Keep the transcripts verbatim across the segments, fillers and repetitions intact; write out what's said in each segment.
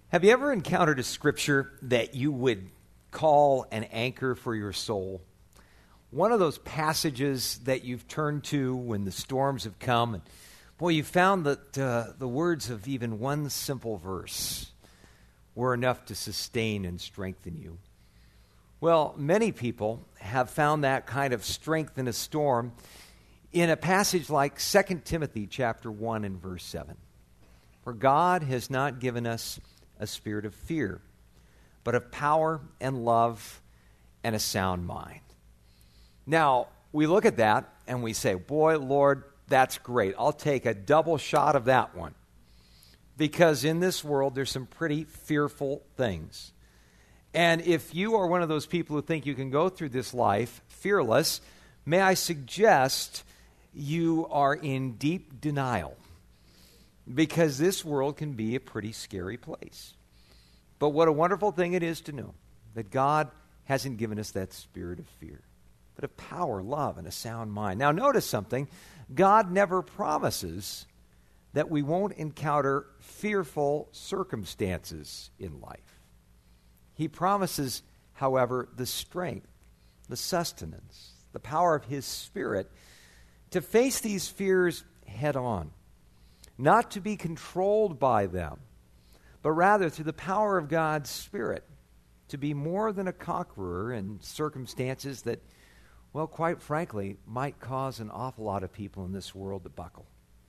Have you ever encountered a scripture that you would call an anchor for your soul? One of those passages that you've turned to when the storms have come, and boy, you found that uh, the words of even one simple verse were enough to sustain and strengthen you. Well, many people have found that kind of strength in a storm in a passage like Second Timothy chapter one and verse seven. For God has not given us a spirit of fear, but of power and love and a sound mind. Now, we look at that and we say, boy, Lord, that's great. I'll take a double shot of that one. Because in this world, there's some pretty fearful things. And if you are one of those people who think you can go through this life fearless, may I suggest you are in deep denial. Because this world can be a pretty scary place. But what a wonderful thing it is to know that God hasn't given us that spirit of fear, but of power, love, and a sound mind. Now notice something. God never promises that we won't encounter fearful circumstances in life. He promises, however, the strength, the sustenance, the power of His Spirit to face these fears head on. Not to be controlled by them, but rather through the power of God's Spirit to be more than a conqueror in circumstances that, well, quite frankly, might cause an awful lot of people in this world to buckle.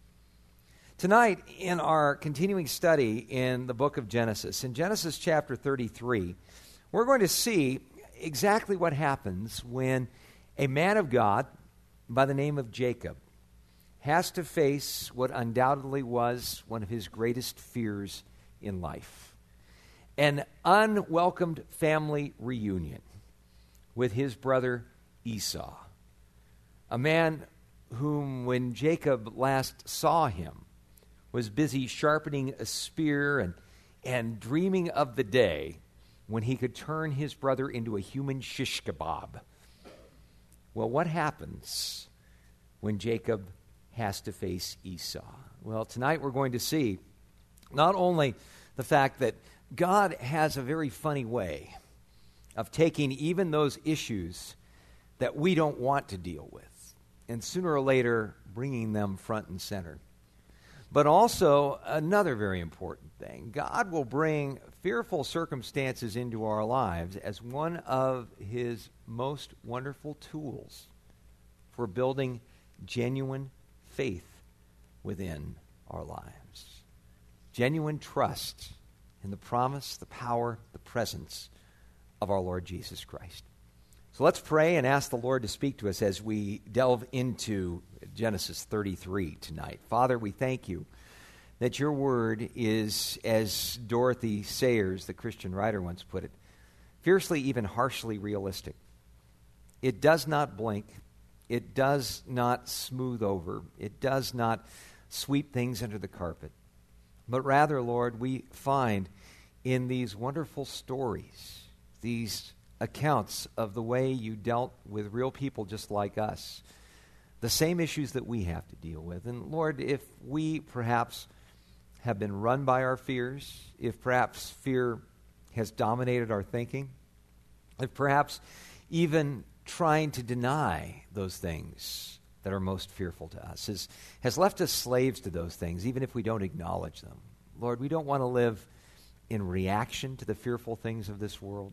Tonight, in our continuing study in the book of Genesis, in Genesis chapter thirty-three, we're going to see exactly what happens when a man of God by the name of Jacob has to face what undoubtedly was one of his greatest fears in life. An unwelcomed family reunion with his brother Esau. A man whom, when Jacob last saw him, was busy sharpening a spear and, and dreaming of the day when he could turn his brother into a human shish kebab. Well, what happens when Jacob has to face Esau? Well, tonight we're going to see not only the fact that God has a very funny way of taking even those issues that we don't want to deal with and sooner or later bringing them front and center. But also another very important thing. God will bring fearful circumstances into our lives as one of His most wonderful tools for building genuine faith within our lives. Genuine trust in the promise, the power, the presence of our Lord Jesus Christ. So let's pray and ask the Lord to speak to us as we delve into Genesis thirty-three tonight. Father, we thank you that your word is, as Dorothy Sayers, the Christian writer, once put it, fiercely, even harshly realistic. It does not blink. It does not smooth over. It does not sweep things under the carpet. But rather, Lord, we find in these wonderful stories, these accounts of the way you dealt with real people just like us, the same issues that we have to deal with. And Lord, if we perhaps have been run by our fears, if perhaps fear has dominated our thinking, if perhaps even trying to deny those things that are most fearful to us has, has left us slaves to those things, even if we don't acknowledge them. Lord, we don't want to live in reaction to the fearful things of this world.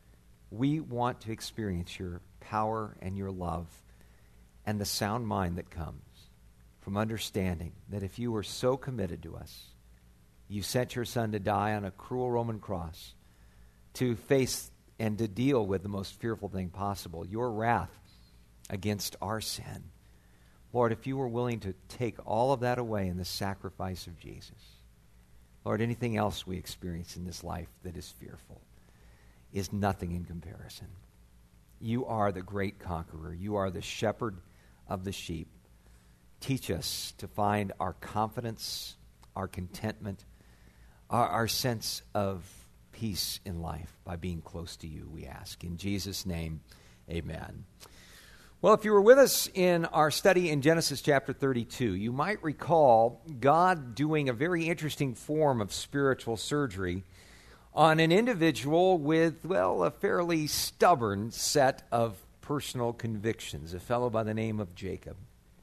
We want to experience your power and your love and the sound mind that comes from understanding that if you were so committed to us, you sent your Son to die on a cruel Roman cross to face and to deal with the most fearful thing possible, your wrath against our sin. Lord, if you were willing to take all of that away in the sacrifice of Jesus, Lord, anything else we experience in this life that is fearful is nothing in comparison. You are the great conqueror. You are the shepherd of the sheep. Teach us to find our confidence, our contentment, our, our sense of peace in life by being close to you, we ask. In Jesus' name, amen. Well, if you were with us in our study in Genesis chapter thirty-two, you might recall God doing a very interesting form of spiritual surgery on an individual with, well, a fairly stubborn set of personal convictions, a fellow by the name of Jacob.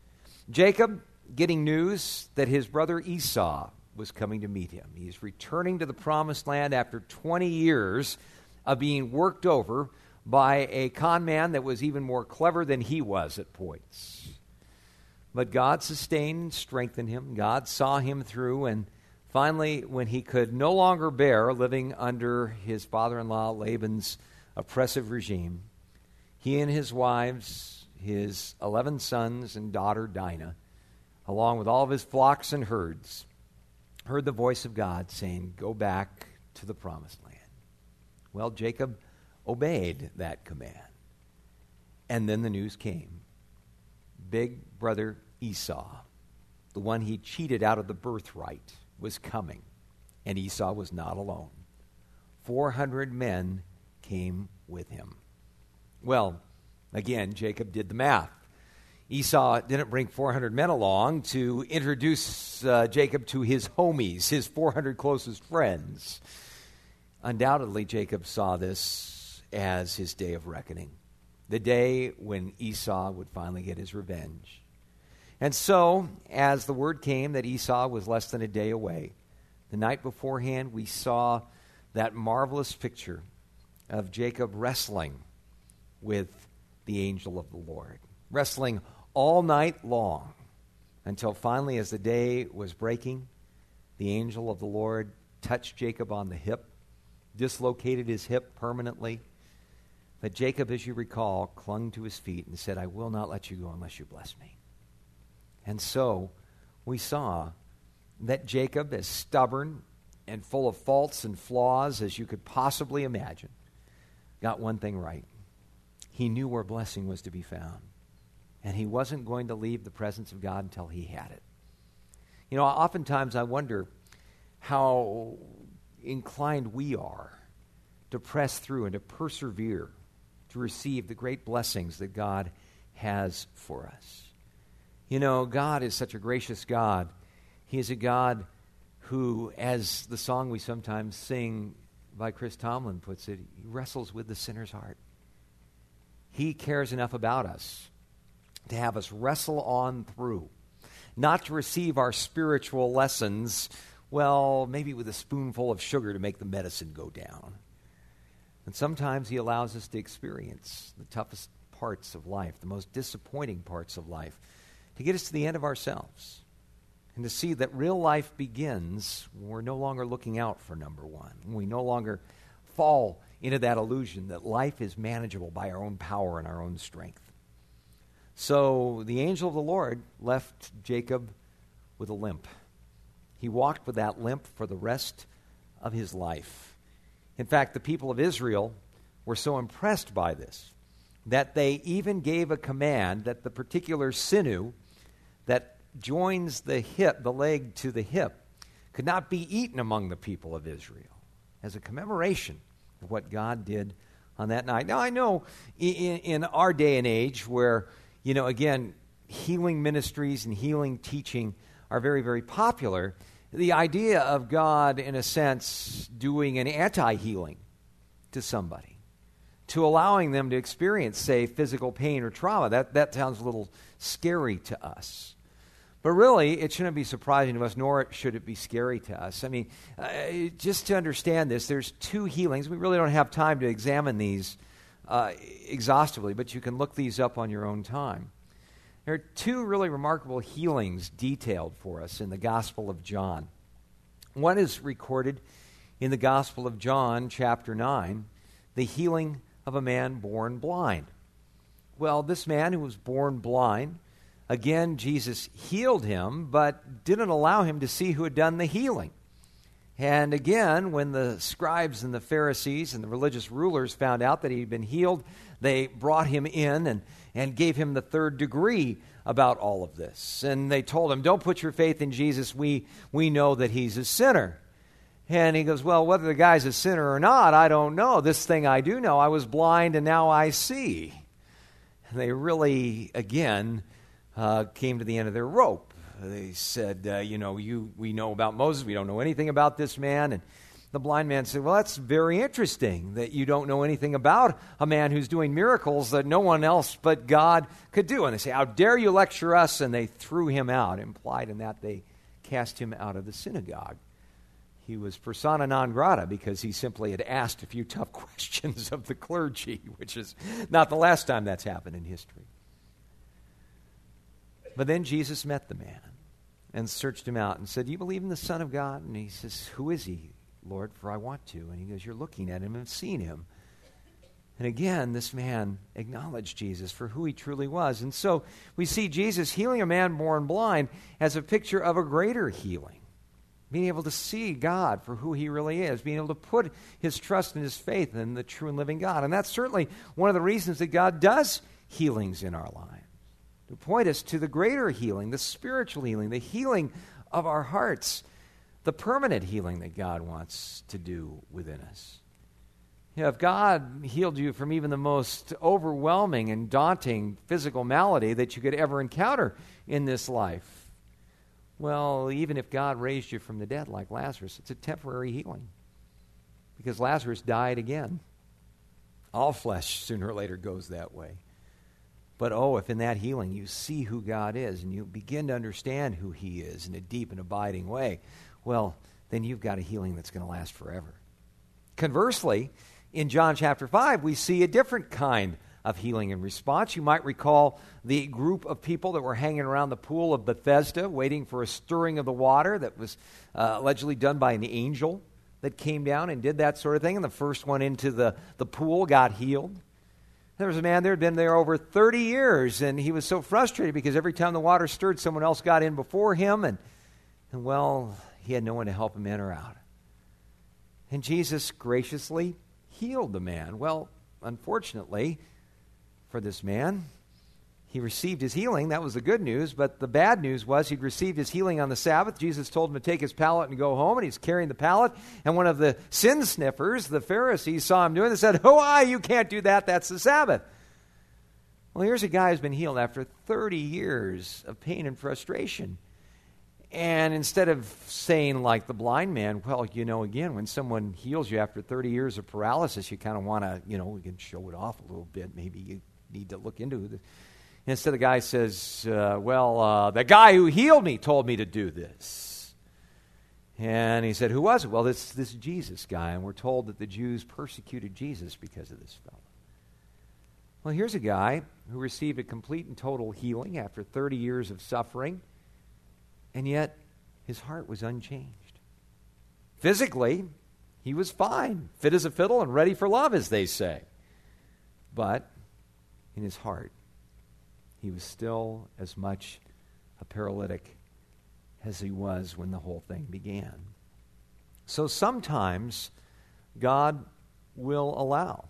Jacob, getting news that his brother Esau was coming to meet him. He's returning to the promised land after twenty years of being worked over by a con man that was even more clever than he was at points. But God sustained and strengthened him. God saw him through, and finally, when he could no longer bear living under his father-in-law Laban's oppressive regime, he and his wives, his eleven sons and daughter Dinah, along with all of his flocks and herds, heard the voice of God saying, "Go back to the promised land." Well, Jacob obeyed that command. And then the news came. Big brother Esau, the one he cheated out of the birthright, was coming. And Esau was not alone. four hundred men came with him. Well, again, Jacob did the math. Esau didn't bring four hundred men along to introduce uh, Jacob to his homies, his four hundred closest friends. Undoubtedly, Jacob saw this as his day of reckoning, the day when Esau would finally get his revenge. And so, as the word came that Esau was less than a day away, the night beforehand we saw that marvelous picture of Jacob wrestling with the angel of the Lord, wrestling all night long, until finally, as the day was breaking, the angel of the Lord touched Jacob on the hip, dislocated his hip permanently. But Jacob, as you recall, clung to his feet and said, "I will not let you go unless you bless me." And so we saw that Jacob, as stubborn and full of faults and flaws as you could possibly imagine, got one thing right. He knew where blessing was to be found. And he wasn't going to leave the presence of God until he had it. You know, oftentimes I wonder how inclined we are to press through and to persevere to receive the great blessings that God has for us. You know, God is such a gracious God. He is a God who, as the song we sometimes sing by Chris Tomlin puts it, he wrestles with the sinner's heart. He cares enough about us to have us wrestle on through, not to receive our spiritual lessons, well, maybe with a spoonful of sugar to make the medicine go down. And sometimes he allows us to experience the toughest parts of life, the most disappointing parts of life, to get us to the end of ourselves and to see that real life begins when we're no longer looking out for number one, when we no longer fall into that illusion that life is manageable by our own power and our own strength. So the angel of the Lord left Jacob with a limp. He walked with that limp for the rest of his life. In fact, the people of Israel were so impressed by this that they even gave a command that the particular sinew that joins the hip, the leg to the hip, could not be eaten among the people of Israel as a commemoration of what God did on that night. Now, I know in, in our day and age where, you know, again, healing ministries and healing teaching are very, very popular, the idea of God, in a sense, doing an anti-healing to somebody, to allowing them to experience, say, physical pain or trauma, that, that sounds a little scary to us. But really, it shouldn't be surprising to us, nor should it be scary to us. I mean, uh, just to understand this, there's two healings. We really don't have time to examine these uh, exhaustively, but you can look these up on your own time. There are two really remarkable healings detailed for us in the Gospel of John. One is recorded in the Gospel of John, chapter nine, the healing of a man born blind. Well, this man who was born blind, again, Jesus healed him, but didn't allow him to see who had done the healing. And again, when the scribes and the Pharisees and the religious rulers found out that he had been healed, they brought him in and, and gave him the third degree about all of this. And they told him, "Don't put your faith in Jesus. We, we know that he's a sinner." And he goes, "Well, whether the guy's a sinner or not, I don't know. This thing I do know. I was blind and now I see." And they really, again, uh, came to the end of their rope. They said, uh, you know, you we know about Moses. We don't know anything about this man. And The blind man said, well, that's very interesting that you don't know anything about a man who's doing miracles that no one else but God could do. And they say, how dare you lecture us? And they threw him out. Implied in that, they cast him out of the synagogue. He was persona non grata because he simply had asked a few tough questions of the clergy, which is not the last time that's happened in history. But then Jesus met the man and searched him out and said, do you believe in the Son of God? And he says, who is he, Lord, for I want to. And he goes, you're looking at him and have seen him. And again, this man acknowledged Jesus for who he truly was. And so we see Jesus healing a man born blind as a picture of a greater healing. Being able to see God for who he really is. Being able to put his trust and his faith in the true and living God. And that's certainly one of the reasons that God does healings in our lives. To point us to the greater healing, the spiritual healing, the healing of our hearts. The permanent healing that God wants to do within us. You know, if God healed you from even the most overwhelming and daunting physical malady that you could ever encounter in this life, well, even if God raised you from the dead like Lazarus, it's a temporary healing. Because Lazarus died again. All flesh sooner or later goes that way. But oh, if in that healing you see who God is and you begin to understand who he is in a deep and abiding way, well, then you've got a healing that's going to last forever. Conversely, in John chapter five, we see a different kind of healing and response. You might recall the group of people that were hanging around the pool of Bethesda waiting for a stirring of the water that was uh, allegedly done by an angel that came down and did that sort of thing. And the first one into the, the pool got healed. There was a man there who had been there over thirty years, and he was so frustrated because every time the water stirred, someone else got in before him, and, and well, he had no one to help him in or out. And Jesus graciously healed the man. Well, unfortunately for this man, he received his healing. That was the good news, but the bad news was he'd received his healing on the Sabbath. Jesus told him to take his pallet and go home, and he's carrying the pallet, and one of the sin sniffers, the Pharisees, saw him doing it and said, oh, I, you can't do that, that's the Sabbath. Well, here's a guy who's been healed after thirty years of pain and frustration. And instead of saying like the blind man, well, you know, again, when someone heals you after thirty years of paralysis, you kind of want to, you know, we can show it off a little bit. Maybe you need to look into it. Instead, the guy says, uh, well, uh, the guy who healed me told me to do this. And he said, who was it? Well, this, this Jesus guy. And we're told that the Jews persecuted Jesus because of this fellow. Well, here's a guy who received a complete and total healing after thirty years of suffering. And yet, his heart was unchanged. Physically, he was fine, fit as a fiddle and ready for love, as they say. But in his heart, he was still as much a paralytic as he was when the whole thing began. So sometimes God will allow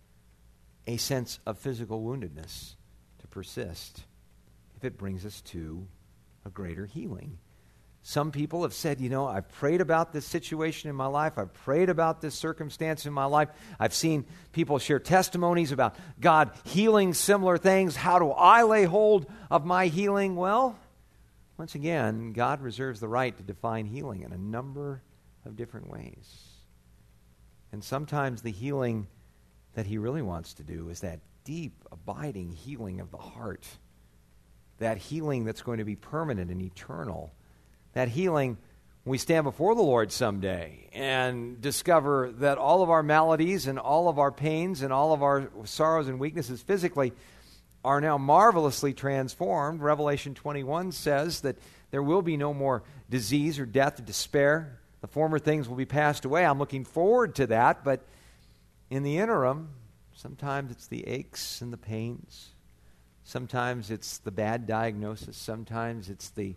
a sense of physical woundedness to persist if it brings us to a greater healing. Some people have said, you know, I've prayed about this situation in my life. I've prayed about this circumstance in my life. I've seen people share testimonies about God healing similar things. How do I lay hold of my healing? Well, once again, God reserves the right to define healing in a number of different ways. And sometimes the healing that he really wants to do is that deep, abiding healing of the heart. That healing that's going to be permanent and eternal. That healing when we stand before the Lord someday and discover that all of our maladies and all of our pains and all of our sorrows and weaknesses physically are now marvelously transformed. Revelation twenty-one says that there will be no more disease or death or despair. The former things will be passed away. I'm looking forward to that, but in the interim, sometimes it's the aches and the pains. Sometimes it's the bad diagnosis. Sometimes it's the,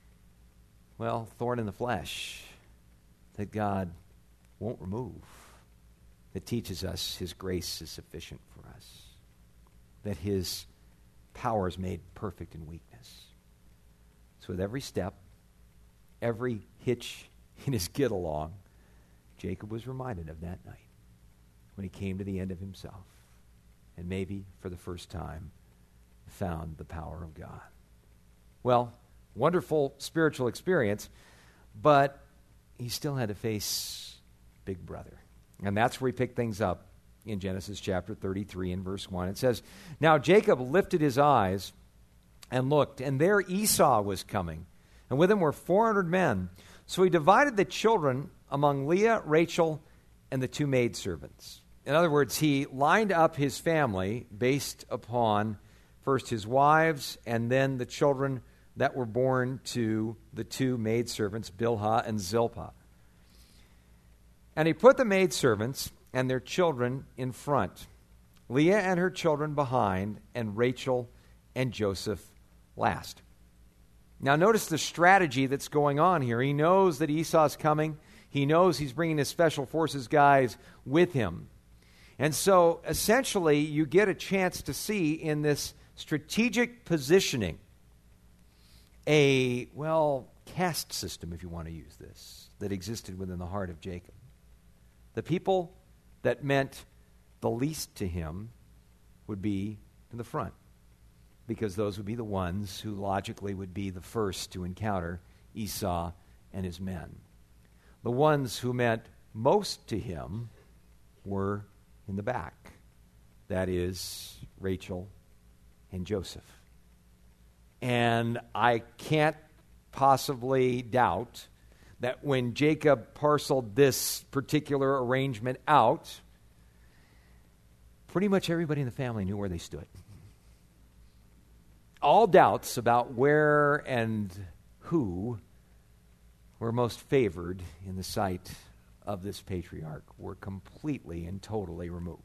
well, thorn in the flesh that God won't remove, that teaches us His grace is sufficient for us, that His power is made perfect in weakness. So with every step, every hitch in his get along, Jacob was reminded of that night when he came to the end of himself and maybe for the first time found the power of God. Well, wonderful spiritual experience, but he still had to face big brother. And that's where we pick things up in Genesis chapter thirty-three and verse one. It says, "Now Jacob lifted his eyes and looked, and there Esau was coming, and with him were four hundred men. So he divided the children among Leah, Rachel, and the two maidservants." In other words, he lined up his family based upon first his wives and then the children that were born to the two maidservants, Bilhah and Zilpah. And he put the maidservants and their children in front, Leah and her children behind, and Rachel and Joseph last. Now notice the strategy that's going on here. He knows that Esau's coming. He knows he's bringing his special forces guys with him. And so essentially you get a chance to see in this strategic positioning a, well, caste system, if you want to use this, that existed within the heart of Jacob. The people that meant the least to him would be in the front, because those would be the ones who logically would be the first to encounter Esau and his men. The ones who meant most to him were in the back. That is Rachel and Joseph. And I can't possibly doubt that when Jacob parceled this particular arrangement out, pretty much everybody in the family knew where they stood. All doubts about where and who were most favored in the sight of this patriarch were completely and totally removed.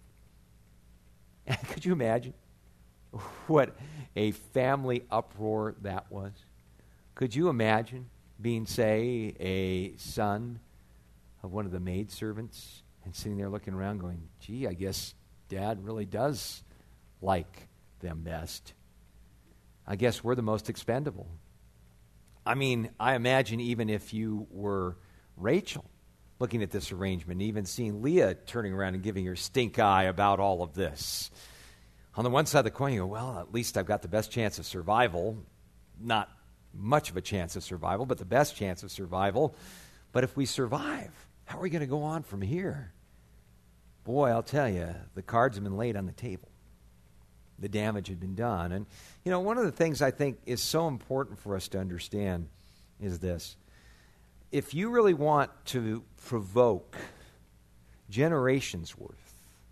And could you imagine what a family uproar that was? Could you imagine being, say, a son of one of the maidservants and sitting there looking around going, gee, I guess Dad really does like them best. I guess we're the most expendable. I mean, I imagine even if you were Rachel looking at this arrangement, even seeing Leah turning around and giving her stink eye about all of this. On the one side of the coin, you go, well, at least I've got the best chance of survival. Not much of a chance of survival, but the best chance of survival. But if we survive, how are we going to go on from here? Boy, I'll tell you, the cards have been laid on the table. The damage had been done. And, you know, one of the things I think is so important for us to understand is this. If you really want to provoke generations worth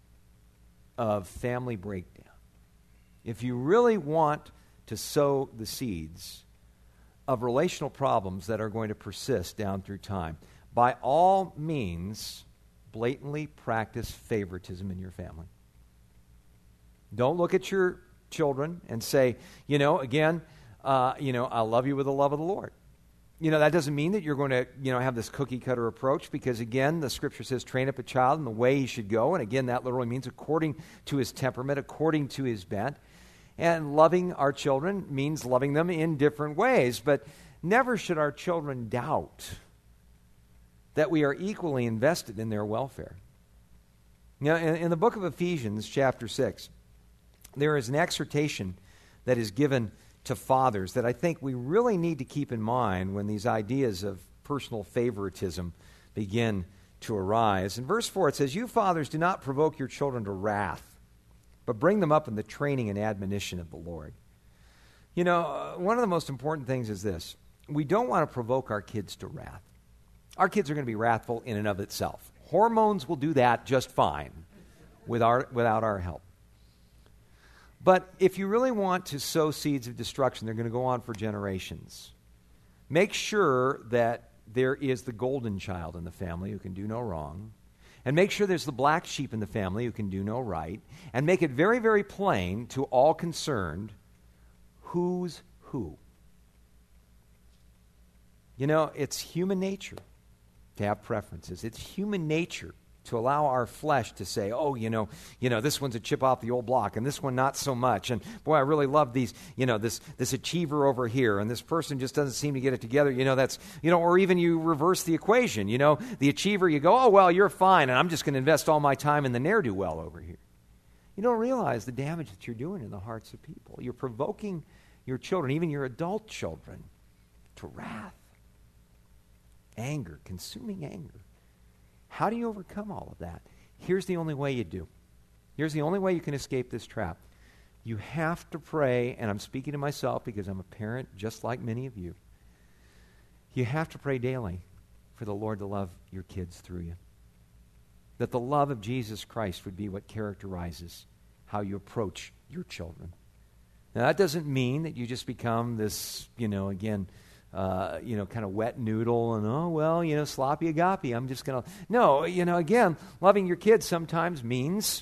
of family breakdown, if you really want to sow the seeds of relational problems that are going to persist down through time, by all means, blatantly practice favoritism in your family. Don't look at your children and say, you know, again, uh, you know, I love you with the love of the Lord. You know, that doesn't mean that you're going to, you know, have this cookie-cutter approach, because, again, the Scripture says, train up a child in the way he should go. And, again, that literally means according to his temperament, according to his bent. And loving our children means loving them in different ways. But never should our children doubt that we are equally invested in their welfare. You know, in, in the book of Ephesians, chapter six, there is an exhortation that is given to fathers that I think we really need to keep in mind when these ideas of personal favoritism begin to arise. In verse four, it says, "You fathers, do not provoke your children to wrath, but bring them up in the training and admonition of the Lord." You know, uh, one of the most important things is this. We don't want to provoke our kids to wrath. Our kids are going to be wrathful in and of itself. Hormones will do that just fine with our, without our help. But if you really want to sow seeds of destruction, they're going to go on for generations. Make sure that there is the golden child in the family who can do no wrong. And make sure there's the black sheep in the family who can do no right. And make it very, very plain to all concerned who's who. You know, it's human nature to have preferences. It's human nature to allow our flesh to say, oh, you know, you know, this one's a chip off the old block, and this one not so much. And boy, I really love these, you know, this this achiever over here, and this person just doesn't seem to get it together. You know, that's, you know, or even you reverse the equation. You know, the achiever, you go, oh, well, you're fine, and I'm just going to invest all my time in the ne'er-do-well over here. You don't realize the damage that you're doing in the hearts of people. You're provoking your children, even your adult children, to wrath, anger, consuming anger. How do you overcome all of that? Here's the only way you do. Here's the only way you can escape this trap. You have to pray, and I'm speaking to myself because I'm a parent just like many of you. You have to pray daily for the Lord to love your kids through you. That the love of Jesus Christ would be what characterizes how you approach your children. Now, that doesn't mean that you just become this, you know, again, uh, you know, kind of wet noodle and, oh, well, you know, sloppy agape. I'm just going to... No, you know, again, loving your kids sometimes means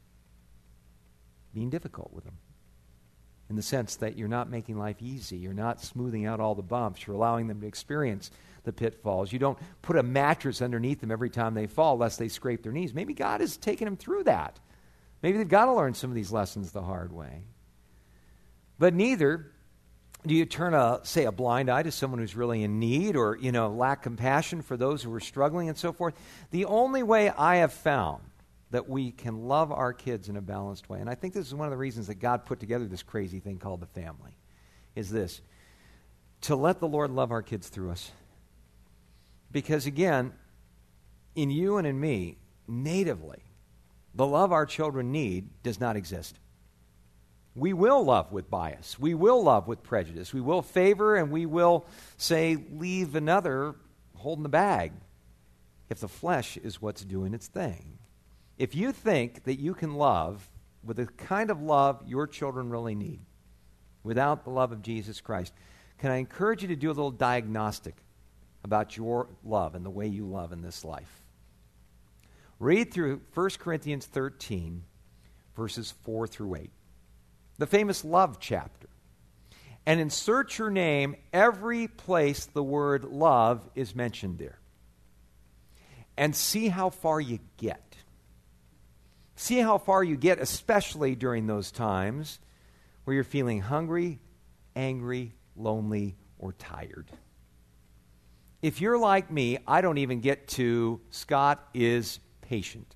being difficult with them. In the sense that you're not making life easy. You're not smoothing out all the bumps. You're allowing them to experience the pitfalls. You don't put a mattress underneath them every time they fall lest they scrape their knees. Maybe God has taken them through that. Maybe they've got to learn some of these lessons the hard way. But neither do you turn a, say, a blind eye to someone who's really in need or, you know, lack compassion for those who are struggling and so forth. The only way I have found that we can love our kids in a balanced way, and I think this is one of the reasons that God put together this crazy thing called the family, is this: to let the Lord love our kids through us. Because again, in you and in me, natively, the love our children need does not exist. We will love with bias. We will love with prejudice. We will favor and we will, say, leave another holding the bag if the flesh is what's doing its thing. If you think that you can love with the kind of love your children really need without the love of Jesus Christ, can I encourage you to do a little diagnostic about your love and the way you love in this life? Read through First Corinthians thirteen, verses four through eight, the famous love chapter, and insert your name every place the word love is mentioned there, and see how far you get. See how far you get, especially during those times where you're feeling hungry, angry, lonely, or tired. If you're like me, I don't even get to Scott is patient.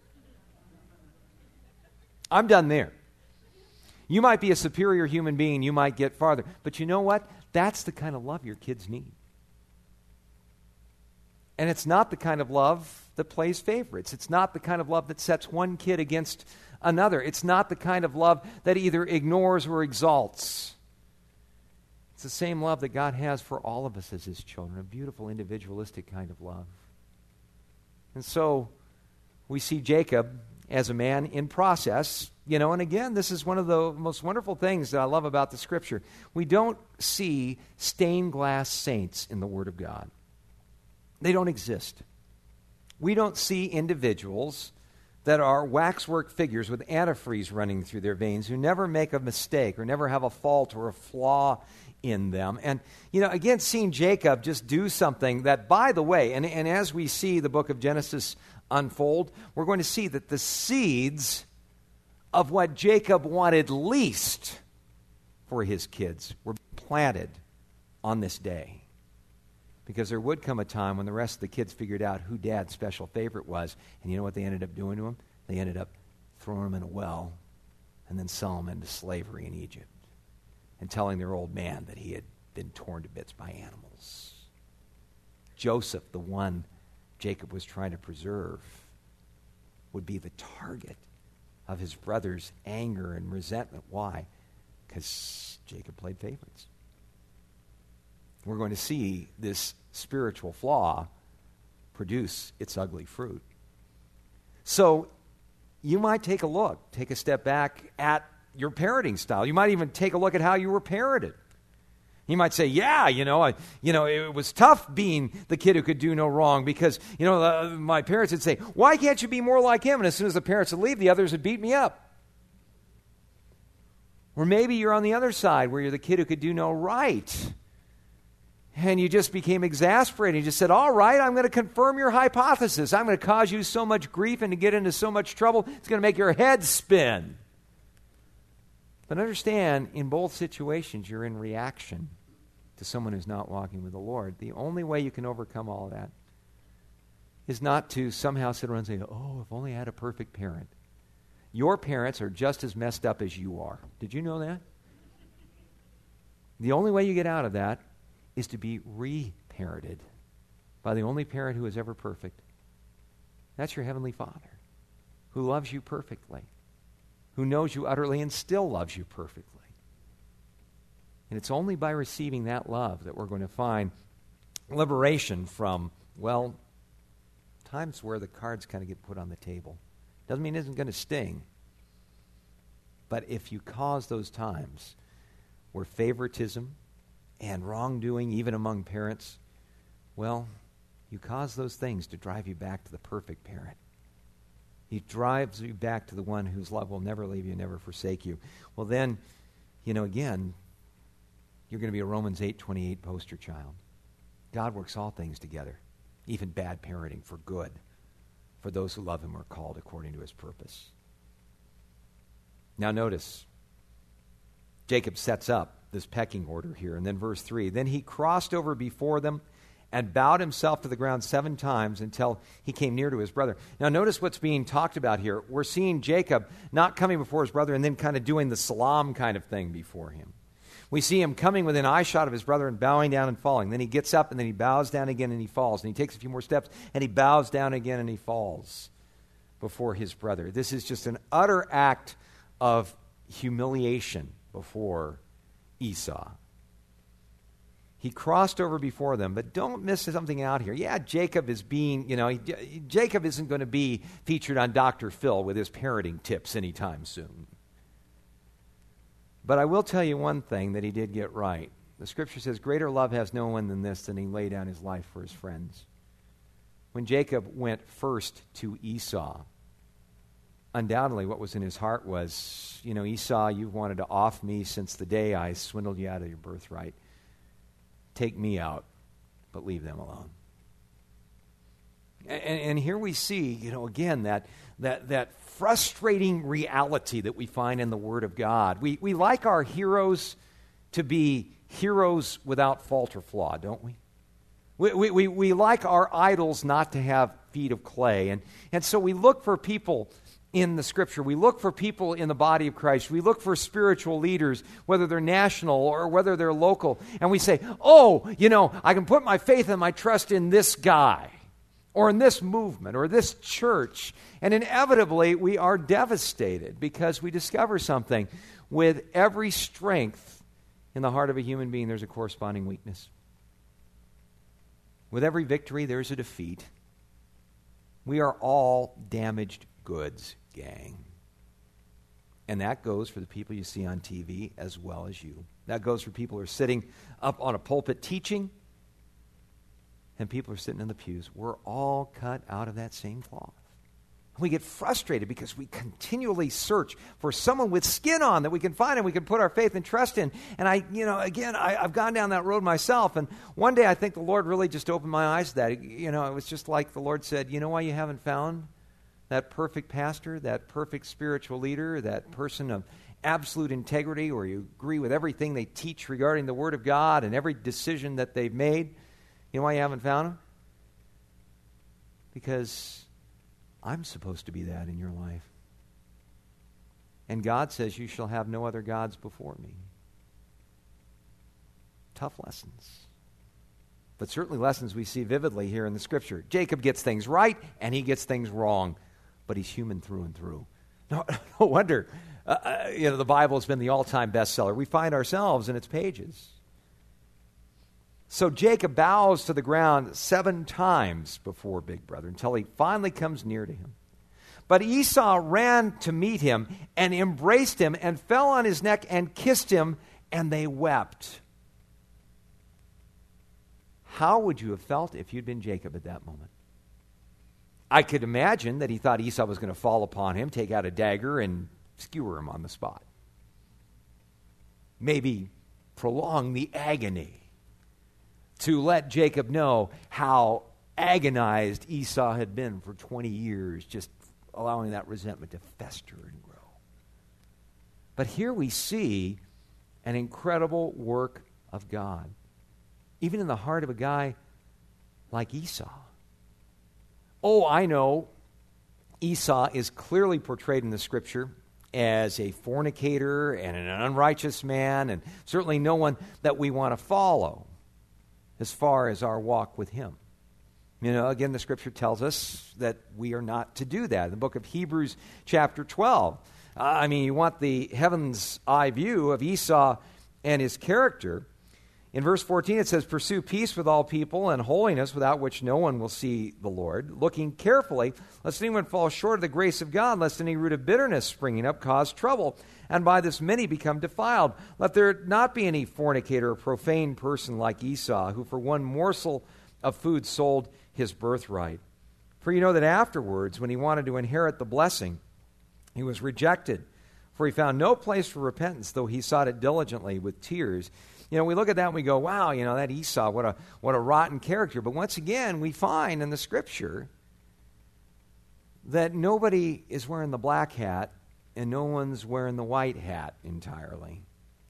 I'm done there. You might be a superior human being, you might get farther, but you know what? That's the kind of love your kids need. And it's not the kind of love that plays favorites. It's not the kind of love that sets one kid against another. It's not the kind of love that either ignores or exalts. It's the same love that God has for all of us as His children, a beautiful, individualistic kind of love. And so we see Jacob as a man in process, you know, and again, this is one of the most wonderful things that I love about the Scripture. We don't see stained glass saints in the Word of God. They don't exist. We don't see individuals that are waxwork figures with antifreeze running through their veins who never make a mistake or never have a fault or a flaw in them. And, you know, again, seeing Jacob just do something that, by the way, and, and as we see the book of Genesis unfold, we're going to see that the seeds of what Jacob wanted least for his kids were planted on this day. Because there would come a time when the rest of the kids figured out who Dad's special favorite was. And you know what they ended up doing to him? They ended up throwing him in a well and then selling him into slavery in Egypt and telling their old man that he had been torn to bits by animals. Joseph, the one Jacob was trying to preserve, would be the target of his brother's anger and resentment. Why? Because Jacob played favorites. We're going to see this spiritual flaw produce its ugly fruit. So you might take a look, take a step back at your parenting style. You might even take a look at how you were parented. You might say, yeah, you know, I, you know, it was tough being the kid who could do no wrong because, you know, uh, my parents would say, why can't you be more like him? And as soon as the parents would leave, the others would beat me up. Or maybe you're on the other side where you're the kid who could do no right. And you just became exasperated. You just said, all right, I'm going to confirm your hypothesis. I'm going to cause you so much grief and to get into so much trouble, it's going to make your head spin. But understand, in both situations, you're in reaction to someone who's not walking with the Lord. The only way you can overcome all of that is not to somehow sit around and say, oh, if only I had a perfect parent. Your parents are just as messed up as you are. Did you know that? The only way you get out of that is to be re-parented by the only parent who is ever perfect, That's your Heavenly Father, who loves you perfectly, who knows you utterly and still loves you perfectly. And it's only by receiving that love that we're going to find liberation from, well, times where the cards kind of get put on the table. Doesn't mean it isn't going to sting. But if you cause those times where favoritism and wrongdoing, even among parents, well, you cause those things to drive you back to the perfect parent. He drives you back to the one whose love will never leave you, never forsake you. Well, then, you know, again, you're going to be a Romans eight twenty-eight poster child. God works all things together, even bad parenting, for good, for those who love him are called according to his purpose. Now notice, Jacob sets up this pecking order here. And then verse three, then he crossed over before them and bowed himself to the ground seven times until he came near to his brother. Now notice what's being talked about here. We're seeing Jacob not coming before his brother and then kind of doing the salam kind of thing before him. We see him coming within eyeshot of his brother and bowing down and falling. Then he gets up and then he bows down again and he falls. And he takes a few more steps and he bows down again and he falls before his brother. This is just an utter act of humiliation before Esau. He crossed over before them, but don't miss something out here. Yeah, Jacob is being, you know, he, Jacob isn't going to be featured on Doctor Phil with his parenting tips anytime soon. But I will tell you one thing that he did get right. The scripture says, greater love has no one than this, than he lay down his life for his friends. When Jacob went first to Esau, undoubtedly what was in his heart was, you know, Esau, you've wanted to off me since the day I swindled you out of your birthright. Take me out, but leave them alone. And, and here we see, you know, again, that that that frustrating reality that we find in the Word of God. We we like our heroes to be heroes without fault or flaw, don't we? We we we, we like our idols not to have feet of clay, and and so we look for people in the Scripture. We look for people in the body of Christ. We look for spiritual leaders, whether they're national or whether they're local. And we say, oh, you know, I can put my faith and my trust in this guy or in this movement or this church. And inevitably, we are devastated because we discover something. With every strength in the heart of a human being, there's a corresponding weakness. With every victory, there's a defeat. We are all damaged goods, gang. And that goes for the people you see on T V as well as you. That goes for people who are sitting up on a pulpit teaching and people who are sitting in the pews. We're all cut out of that same cloth. We get frustrated because we continually search for someone with skin on that we can find and we can put our faith and trust in. And I, you know, again, I, I've gone down that road myself. And one day I think the Lord really just opened my eyes to that. You know, it was just like the Lord said, you know why you haven't found that perfect pastor, that perfect spiritual leader, that person of absolute integrity where you agree with everything they teach regarding the Word of God and every decision that they've made? You know why you haven't found them? Because I'm supposed to be that in your life. And God says you shall have no other gods before me. Tough lessons. But certainly lessons we see vividly here in the Scripture. Jacob gets things right and he gets things wrong. But he's human through and through. No, no wonder uh, uh, you know, the Bible has been the all-time bestseller. We find ourselves in its pages. So Jacob bows to the ground seven times before Big Brother until he finally comes near to him. But Esau ran to meet him and embraced him and fell on his neck and kissed him, and they wept. How would you have felt if you'd been Jacob at that moment? I could imagine that he thought Esau was going to fall upon him, take out a dagger, and skewer him on the spot. Maybe prolong the agony to let Jacob know how agonized Esau had been for twenty years, just allowing that resentment to fester and grow. But here we see an incredible work of God, even in the heart of a guy like Esau. Oh, I know Esau is clearly portrayed in the Scripture as a fornicator and an unrighteous man, and certainly no one that we want to follow as far as our walk with him. You know, again, the scripture tells us that we are not to do that. In the book of Hebrews chapter twelve, uh, I mean, you want the heaven's eye view of Esau and his character. In verse fourteen, it says, "Pursue peace with all people and holiness, without which no one will see the Lord, looking carefully, lest anyone fall short of the grace of God, lest any root of bitterness springing up cause trouble, and by this many become defiled. Let there not be any fornicator or profane person like Esau, who for one morsel of food sold his birthright. For you know that afterwards, when he wanted to inherit the blessing, he was rejected, for he found no place for repentance, though he sought it diligently with tears." You know, we look at that and we go, wow, you know, that Esau, what a what a rotten character. But once again, we find in the scripture that nobody is wearing the black hat and no one's wearing the white hat entirely.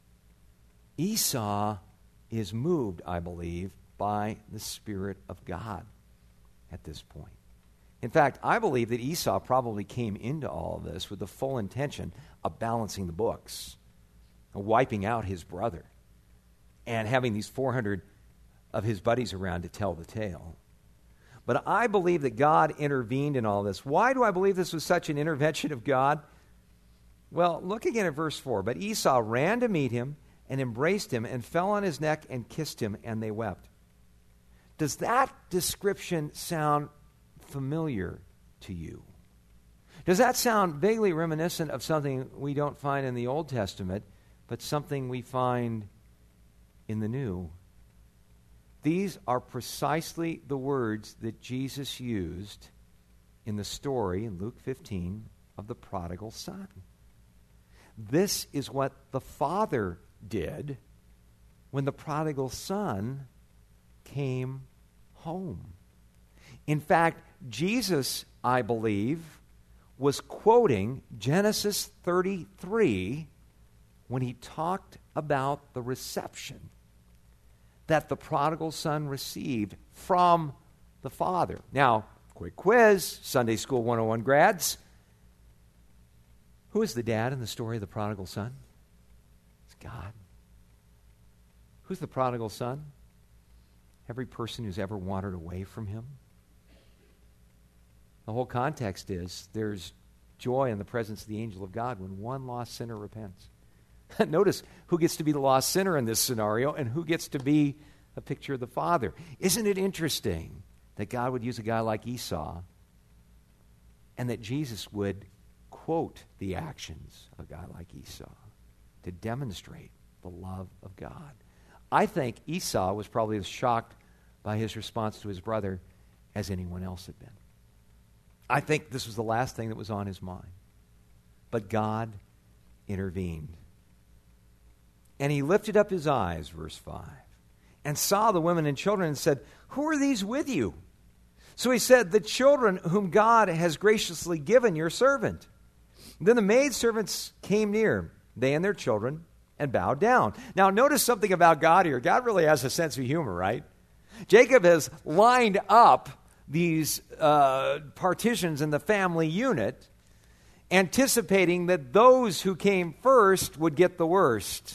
Esau is moved, I believe, by the Spirit of God at this point. In fact, I believe that Esau probably came into all of this with the full intention of balancing the books, of wiping out his brother, and having these four hundred of his buddies around to tell the tale. But I believe that God intervened in all this. Why do I believe this was such an intervention of God? Well, look again at verse four. "But Esau ran to meet him and embraced him and fell on his neck and kissed him, and they wept." Does that description sound familiar to you? Does that sound vaguely reminiscent of something we don't find in the Old Testament, but something we find in the New? These are precisely the words that Jesus used in the story in Luke fifteen of the prodigal son. This is what the father did when the prodigal son came home. In fact, Jesus, I believe, was quoting Genesis thirty-three when he talked about the reception that the prodigal son received from the father. Now, quick quiz, Sunday School one oh one grads. Who is the dad in the story of the prodigal son? It's God. Who's the prodigal son? Every person who's ever wandered away from him. The whole context is there's joy in the presence of the angel of God when one lost sinner repents. Notice who gets to be the lost sinner in this scenario and who gets to be a picture of the Father. Isn't it interesting that God would use a guy like Esau and that Jesus would quote the actions of a guy like Esau to demonstrate the love of God? I think Esau was probably as shocked by his response to his brother as anyone else had been. I think this was the last thing that was on his mind. But God intervened. And he lifted up his eyes, verse five, and saw the women and children and said, "Who are these with you?" So he said, "The children whom God has graciously given your servant." Then the maidservants came near, they and their children, and bowed down. Now notice something about God here. God really has a sense of humor, right? Jacob has lined up these uh, partitions in the family unit, anticipating that those who came first would get the worst.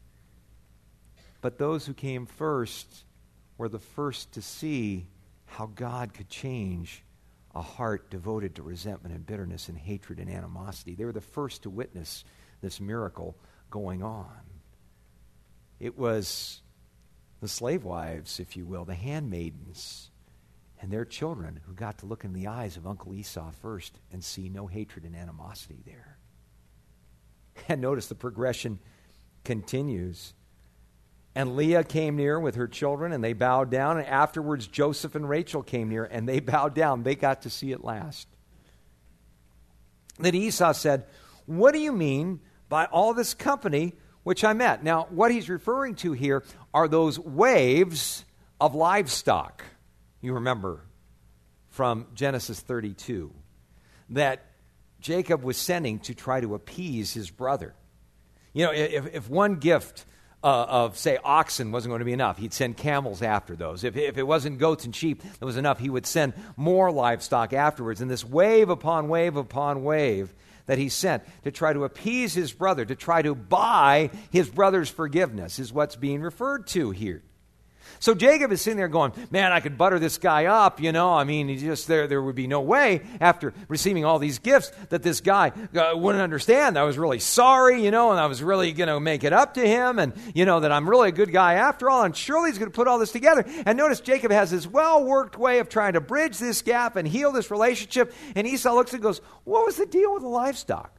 But those who came first were the first to see how God could change a heart devoted to resentment and bitterness and hatred and animosity. They were the first to witness this miracle going on. It was the slave wives, if you will, the handmaidens, and their children who got to look in the eyes of Uncle Esau first and see no hatred and animosity there. And notice the progression continues. And Leah came near with her children, and they bowed down. And afterwards, Joseph and Rachel came near, and they bowed down. They got to see it last. Then Esau said, "What do you mean by all this company which I met?" Now, what he's referring to here are those waves of livestock. You remember from Genesis thirty-two that Jacob was sending to try to appease his brother. You know, if, if one gift uh, of, say, oxen wasn't going to be enough, he'd send camels after those. If, if it wasn't goats and sheep that was enough, he would send more livestock afterwards. And this wave upon wave upon wave that he sent to try to appease his brother, to try to buy his brother's forgiveness, is what's being referred to here. So Jacob is sitting there going, man, I could butter this guy up, you know. I mean, he just there there would be no way after receiving all these gifts that this guy uh, wouldn't understand. I was really sorry, you know, and I was really going to make it up to him and, you know, that I'm really a good guy after all. And surely he's going to put all this together. And notice Jacob has this well-worked way of trying to bridge this gap and heal this relationship. And Esau looks and goes, what was the deal with the livestock?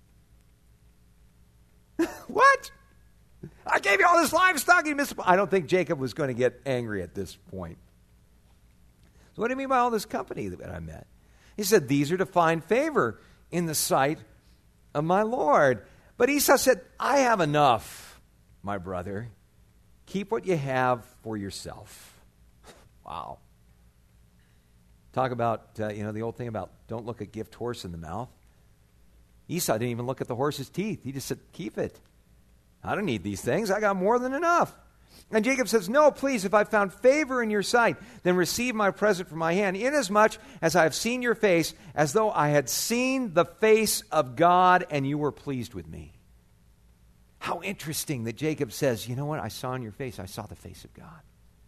What? I gave you all this livestock. You missed. I don't think Jacob was going to get angry at this point. So what do you mean by all this company that I met? He said, these are to find favor in the sight of my Lord. But Esau said, I have enough, my brother. Keep what you have for yourself. Wow. Talk about, uh, you know, the old thing about don't look a gift horse in the mouth. Esau didn't even look at the horse's teeth. He just said, keep it. I don't need these things. I got more than enough. And Jacob says, no, please, if I found favor in your sight, then receive my present from my hand, inasmuch as I have seen your face, as though I had seen the face of God, and you were pleased with me. How interesting that Jacob says, you know what, I saw in your face, I saw the face of God.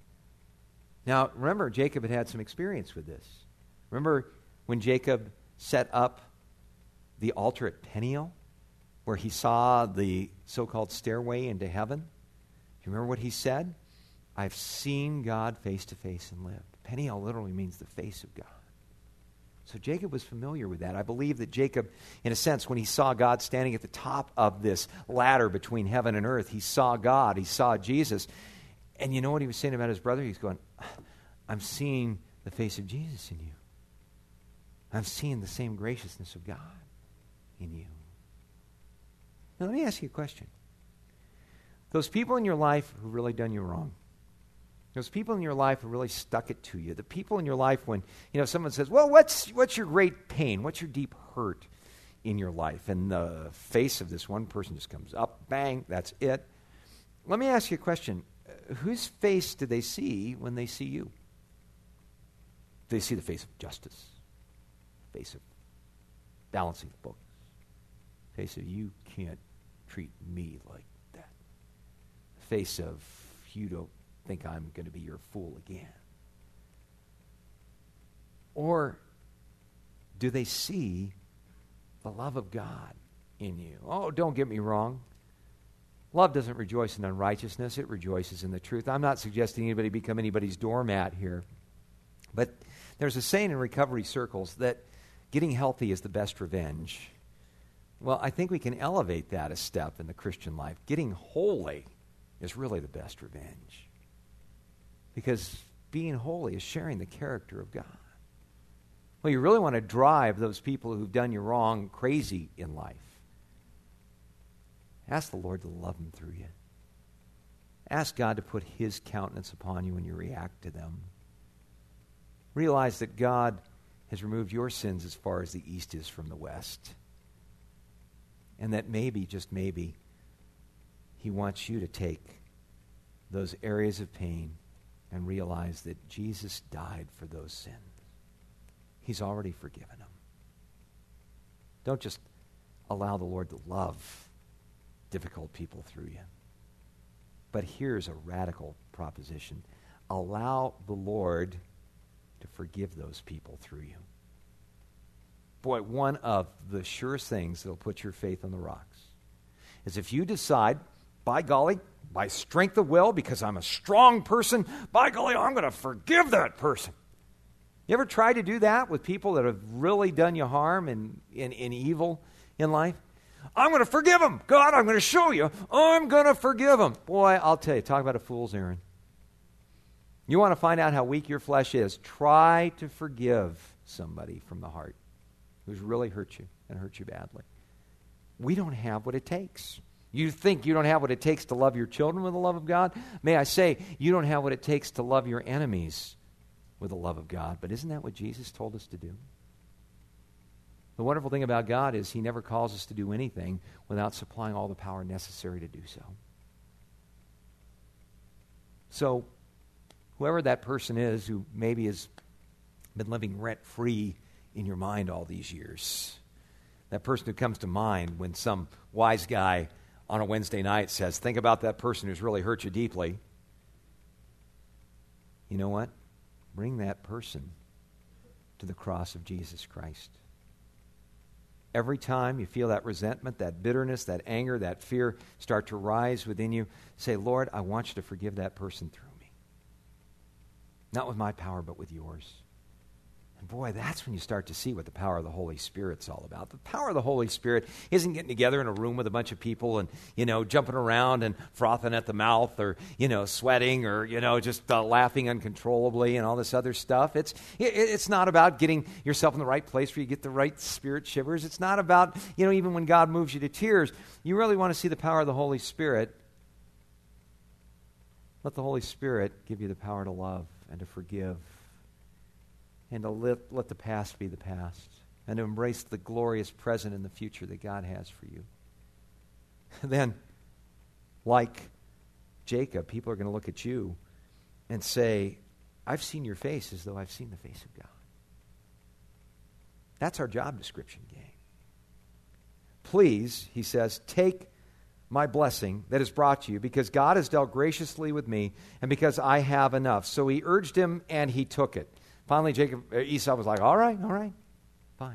Now, remember, Jacob had had some experience with this. Remember when Jacob set up the altar at Peniel, where he saw the so-called stairway into heaven? Do you remember what he said? I've seen God face to face and lived. Peniel literally means the face of God. So Jacob was familiar with that. I believe that Jacob, in a sense, when he saw God standing at the top of this ladder between heaven and earth, he saw God, he saw Jesus. And you know what he was saying about his brother? He's going, I'm seeing the face of Jesus in you. I'm seeing the same graciousness of God in you. Now, let me ask you a question. Those people in your life who really done you wrong, those people in your life who really stuck it to you, the people in your life when, you know, someone says, well, what's what's your great pain? What's your deep hurt in your life? And the face of this one person just comes up, bang, that's it. Let me ask you a question. Whose face do they see when they see you? Do they see the face of justice, face of balancing the books, face of you can't treat me like that, face of you don't think I'm going to be your fool again? Or do they see the love of God in you? Oh, don't get me wrong. Love doesn't rejoice in unrighteousness. It rejoices in the truth. I'm not suggesting anybody become anybody's doormat here. But there's a saying in recovery circles that getting healthy is the best revenge. Well, I think we can elevate that a step in the Christian life. Getting holy is really the best revenge. Because being holy is sharing the character of God. Well, you really want to drive those people who've done you wrong crazy in life. Ask the Lord to love them through you. Ask God to put his countenance upon you when you react to them. Realize that God has removed your sins as far as the east is from the west. And that maybe, just maybe, he wants you to take those areas of pain and realize that Jesus died for those sins. He's already forgiven them. Don't just allow the Lord to love difficult people through you. But here's a radical proposition. Allow the Lord to forgive those people through you. Boy, one of the surest things that will put your faith on the rocks is if you decide, by golly, by strength of will, because I'm a strong person, by golly, I'm going to forgive that person. You ever tried to do that with people that have really done you harm and in, in evil in life? I'm going to forgive them. God, I'm going to show you. I'm going to forgive them. Boy, I'll tell you, talk about a fool's errand. You want to find out how weak your flesh is? Try to forgive somebody from the heart who's really hurt you and hurt you badly. We don't have what it takes. You think you don't have what it takes to love your children with the love of God? May I say, you don't have what it takes to love your enemies with the love of God. But isn't that what Jesus told us to do? The wonderful thing about God is he never calls us to do anything without supplying all the power necessary to do so. So, whoever that person is who maybe has been living rent-free in your mind all these years, that person who comes to mind when some wise guy on a Wednesday night says, think about that person who's really hurt you deeply. you know what? Bring that person to the cross of Jesus Christ. Every time you feel that resentment, that bitterness, that anger, that fear start to rise within you, say, Lord, I want you to forgive that person through me. Not with my power, but with yours. And boy, that's when you start to see what the power of the Holy Spirit's all about. The power of the Holy Spirit isn't getting together in a room with a bunch of people and, you know, jumping around and frothing at the mouth or, you know, sweating or, you know, just uh, laughing uncontrollably and all this other stuff. It's it, it's not about getting yourself in the right place where you get the right spirit shivers. It's not about, you know, even when God moves you to tears. You really want to see the power of the Holy Spirit. Let the Holy Spirit give you the power to love and to forgive, and to let, let the past be the past, and to embrace the glorious present and the future that God has for you. Then, like Jacob, people are going to look at you and say, I've seen your face as though I've seen the face of God. That's our job description, gang. Please, he says, take my blessing that is brought to you, because God has dealt graciously with me, and because I have enough. So he urged him, and he took it. Finally, Jacob, uh, Esau was like, all right, all right, fine.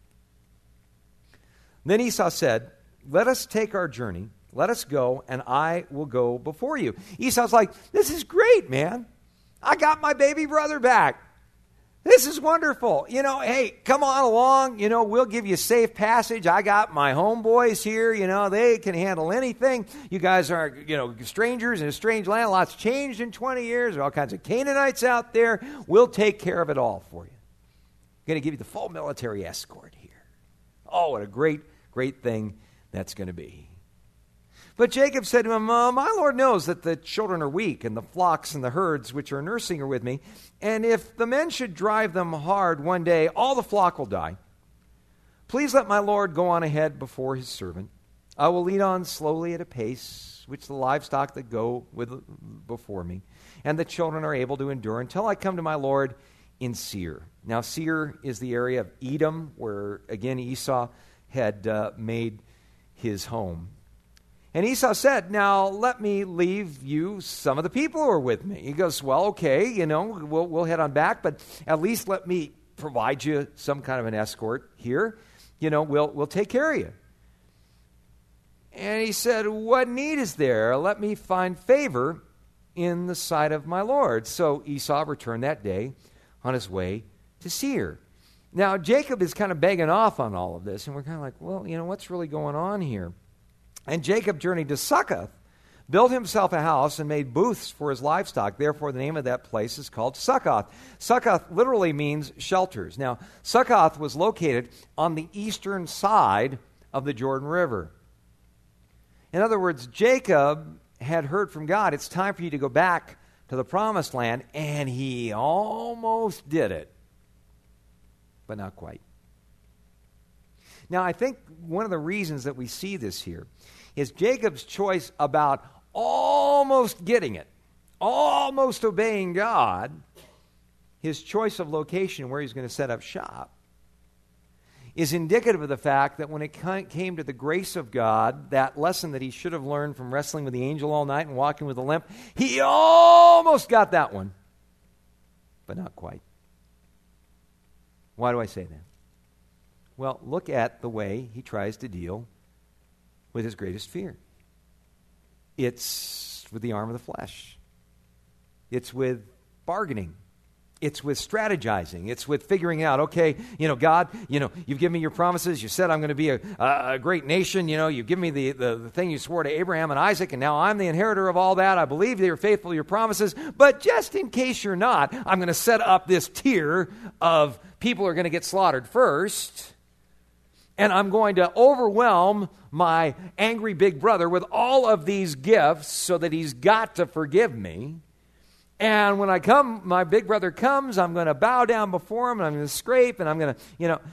Then Esau said, let us take our journey. Let us go, and I will go before you. Esau's like, this is great, man. I got my baby brother back. This is wonderful. You know, hey, come on along. You know, we'll give you safe passage. I got my homeboys here. You know, they can handle anything. You guys are, you know, strangers in a strange land. Lots changed in twenty years. There are all kinds of Canaanites out there. We'll take care of it all for you. I'm going to give you the full military escort here. Oh, what a great, great thing that's going to be. But Jacob said to him, uh, my Lord knows that the children are weak, and the flocks and the herds which are nursing are with me. And if the men should drive them hard one day, all the flock will die. Please let my Lord go on ahead before his servant. I will lead on slowly at a pace, which the livestock that go with before me, and the children are able to endure until I come to my Lord in Seir. Now, Seir is the area of Edom, where, again, Esau had uh, made his home. And Esau said, now let me leave you some of the people who are with me. He goes, well, okay, you know, we'll, we'll head on back, but at least let me provide you some kind of an escort here. You know, we'll, we'll take care of you. And he said, what need is there? Let me find favor in the sight of my Lord. So Esau returned that day on his way to Seir. Now, Jacob is kind of begging off on all of this, and we're kind of like, well, you know, what's really going on here? And Jacob journeyed to Succoth, built himself a house, and made booths for his livestock. Therefore, the name of that place is called Succoth. Succoth literally means shelters. Now, Succoth was located on the eastern side of the Jordan River. In other words, Jacob had heard from God, it's time for you to go back to the promised land, and he almost did it, but not quite. Now, I think one of the reasons that we see this here is Jacob's choice about almost getting it, almost obeying God, his choice of location where he's going to set up shop, is indicative of the fact that when it came to the grace of God, that lesson that he should have learned from wrestling with the angel all night and walking with a limp, he almost got that one, but not quite. Why do I say that? Well, look at the way he tries to deal with his greatest fear. It's with the arm of the flesh. It's with bargaining. It's with strategizing. It's with figuring out, okay, you know, God, you know, you've given me your promises. You said I'm going to be a, a, a great nation. You know, you've given me the, the, the thing you swore to Abraham and Isaac, and now I'm the inheritor of all that. I believe that you're faithful to your promises. But just in case you're not, I'm going to set up this tier of people who are going to get slaughtered first. And I'm going to overwhelm my angry big brother with all of these gifts so that he's got to forgive me. And when I come, my big brother comes, I'm going to bow down before him, and I'm going to scrape, and I'm going to, you know.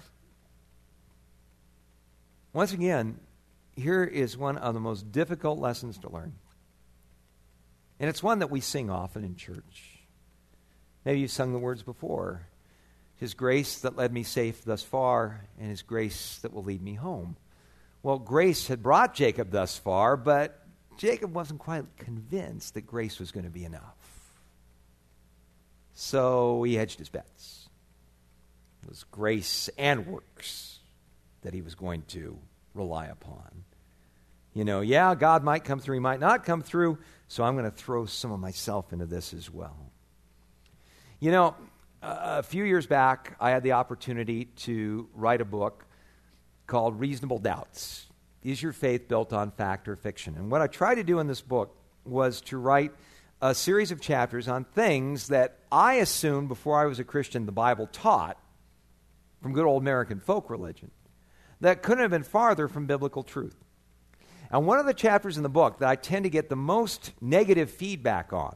Once again, here is one of the most difficult lessons to learn. And it's one that we sing often in church. Maybe you've sung the words before. His grace that led me safe thus far, and his grace that will lead me home. Well, grace had brought Jacob thus far, but Jacob wasn't quite convinced that grace was going to be enough. So he hedged his bets. It was grace and works that he was going to rely upon. You know, yeah, God might come through, he might not come through, so I'm going to throw some of myself into this as well. You know, a few years back, I had the opportunity to write a book called Reasonable Doubts. Is your faith built on fact or fiction? And what I tried to do in this book was to write a series of chapters on things that I assumed before I was a Christian the Bible taught from good old American folk religion that couldn't have been farther from biblical truth. And one of the chapters in the book that I tend to get the most negative feedback on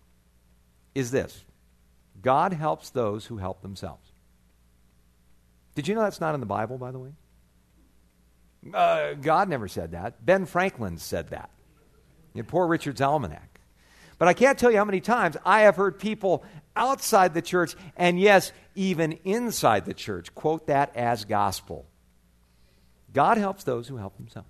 is this: God helps those who help themselves. Did you know that's not in the Bible, by the way? Uh, God never said that. Ben Franklin said that in Poor Richard's Almanac. But I can't tell you how many times I have heard people outside the church, and yes, even inside the church, quote that as gospel. God helps those who help themselves.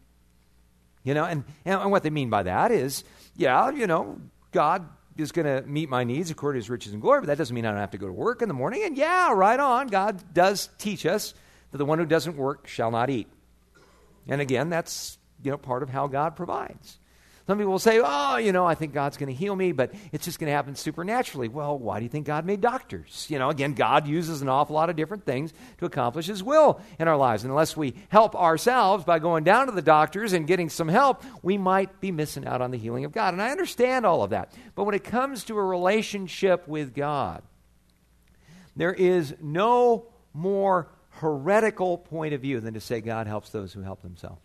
You know, and, and what they mean by that is, yeah, you know, God is going to meet my needs according to his riches and glory, but that doesn't mean I don't have to go to work in the morning. And yeah, right on, God does teach us that the one who doesn't work shall not eat. And again, that's, you know, part of how God provides. Some people will say, oh, you know, I think God's going to heal me, but it's just going to happen supernaturally. Well, why do you think God made doctors? You know, again, God uses an awful lot of different things to accomplish his will in our lives. And unless we help ourselves by going down to the doctors and getting some help, we might be missing out on the healing of God. And I understand all of that. But when it comes to a relationship with God, there is no more heretical point of view than to say God helps those who help themselves.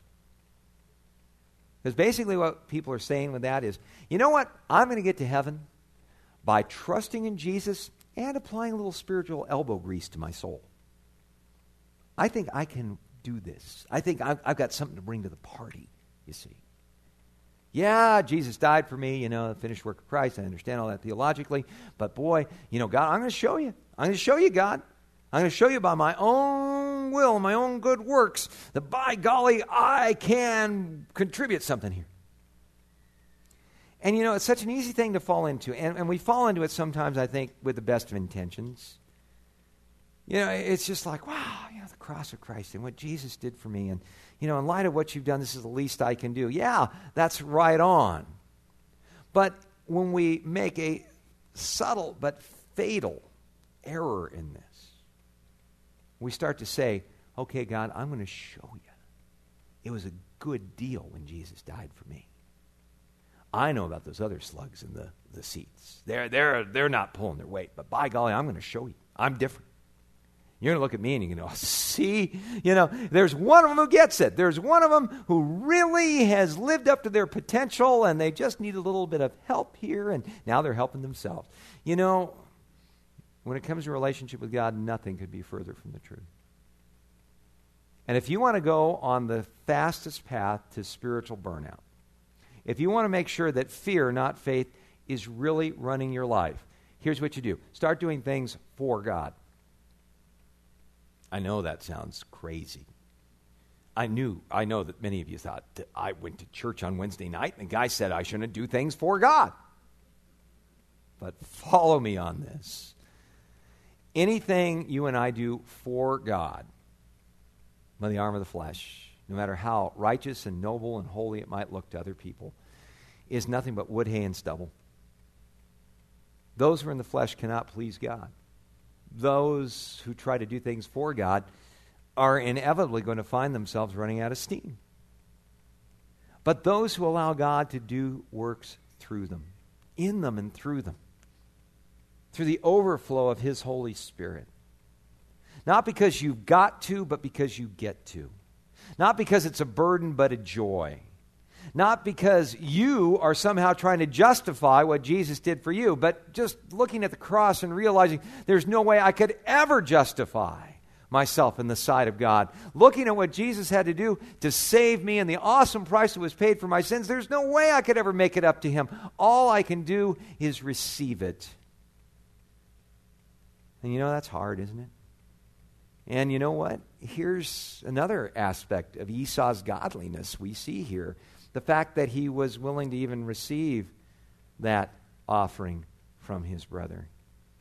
Because basically what people are saying with that is, you know what? I'm going to get to heaven by trusting in Jesus and applying a little spiritual elbow grease to my soul. I think I can do this. I think I've, I've got something to bring to the party, you see. Yeah, Jesus died for me, you know, the finished work of Christ. I understand all that theologically. But boy, you know, God, I'm going to show you. I'm going to show you, God. I'm going to show you by my own will, my own good works, that by golly, I can contribute something here. And, you know, it's such an easy thing to fall into. And, and we fall into it sometimes, I think, with the best of intentions. You know, it's just like, wow, you know, the cross of Christ and what Jesus did for me. And, you know, in light of what you've done, this is the least I can do. Yeah, that's right on. But when we make a subtle but fatal error in this, we start to say, okay, God, I'm going to show you. It was a good deal when Jesus died for me. I know about those other slugs in the, the seats. They're, they're, they're not pulling their weight, but by golly, I'm going to show you. I'm different. You're going to look at me and you're going to go, see, you know, there's one of them who gets it. There's one of them who really has lived up to their potential and they just need a little bit of help here and now they're helping themselves. You know, when it comes to a relationship with God, nothing could be further from the truth. And if you want to go on the fastest path to spiritual burnout, if you want to make sure that fear, not faith, is really running your life, here's what you do. Start doing things for God. I know that sounds crazy. I knew, I know that many of you thought, that I went to church on Wednesday night and the guy said I shouldn't do things for God. But follow me on this. Anything you and I do for God, by the arm of the flesh, no matter how righteous and noble and holy it might look to other people, is nothing but wood, hay, and stubble. Those who are in the flesh cannot please God. Those who try to do things for God are inevitably going to find themselves running out of steam. But those who allow God to do works through them, in them and through them, through the overflow of his Holy Spirit. Not because you've got to, but because you get to. Not because it's a burden, but a joy. Not because you are somehow trying to justify what Jesus did for you, but just looking at the cross and realizing there's no way I could ever justify myself in the sight of God. Looking at what Jesus had to do to save me and the awesome price that was paid for my sins, there's no way I could ever make it up to him. All I can do is receive it. And you know, that's hard, isn't it? And you know what? Here's another aspect of Esau's godliness we see here. The fact that he was willing to even receive that offering from his brother.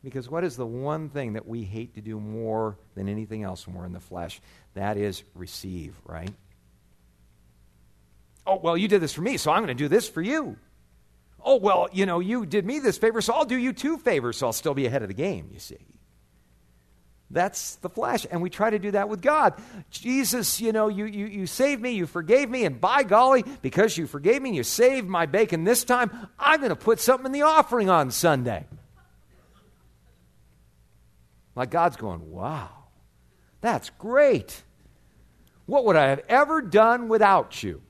Because what is the one thing that we hate to do more than anything else when we're in the flesh? That is receive, right? Oh, well, you did this for me, so I'm going to do this for you. Oh, well, you know, you did me this favor, so I'll do you two favors, so I'll still be ahead of the game, you see. That's the flesh, and we try to do that with God. Jesus, you know, you, you, you saved me, you forgave me, and by golly, because you forgave me, you saved my bacon this time, I'm going to put something in the offering on Sunday. Like God's going, wow, that's great. What would I have ever done without you?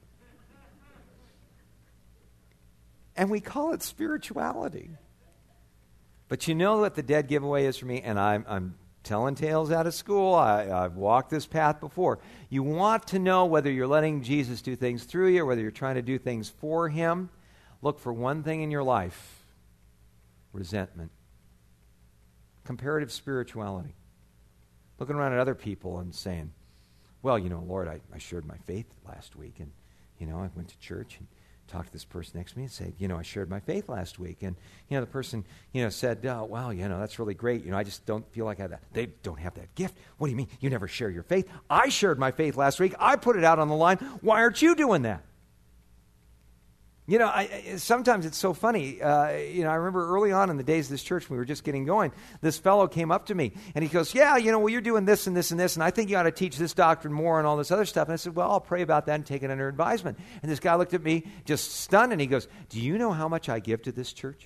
And we call it spirituality. But you know what the dead giveaway is for me? And I'm, I'm telling tales out of school. I, I've walked this path before. You want to know whether you're letting Jesus do things through you or whether you're trying to do things for him. Look for one thing in your life: resentment. Comparative spirituality. Looking around at other people and saying, well, you know, Lord, I, I shared my faith last week, and, you know, I went to church and talked to this person next to me and said, you know, I shared my faith last week. And, you know, the person, you know, said, oh, wow, you know, that's really great. You know, I just don't feel like I have that. They don't have that gift. What do you mean? You never share your faith? I shared my faith last week. I put it out on the line. Why aren't you doing that? You know, I, I, sometimes it's so funny. Uh, you know, I remember early on in the days of this church, when we were just getting going, this fellow came up to me, and he goes, yeah, you know, well, you're doing this and this and this, and I think you ought to teach this doctrine more and all this other stuff. And I said, well, I'll pray about that and take it under advisement. And this guy looked at me just stunned, and he goes, do you know how much I give to this church?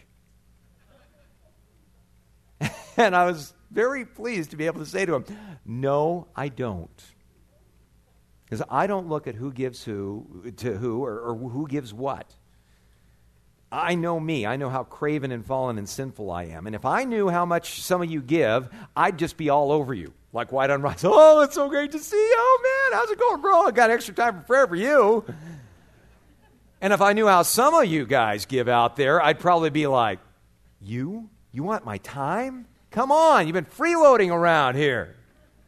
And I was very pleased to be able to say to him, no, I don't. Because I don't look at who gives who to who or, or who gives what. I know me. I know how craven and fallen and sinful I am. And if I knew how much some of you give, I'd just be all over you. Like white on rice. Oh, it's so great to see you. Oh, man, how's it going, bro? I got extra time for prayer for you. And if I knew how some of you guys give out there, I'd probably be like, you? You want my time? Come on, you've been freeloading around here.